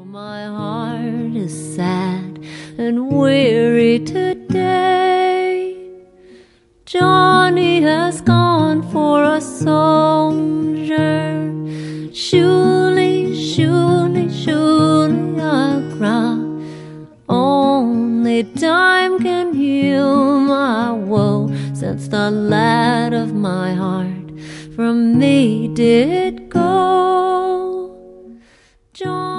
My heart is sad and weary today. Johnny has gone for a soldier. Surely, surely, surely I'll cry. Only time can heal my woe, since the lad of my heart from me did go. John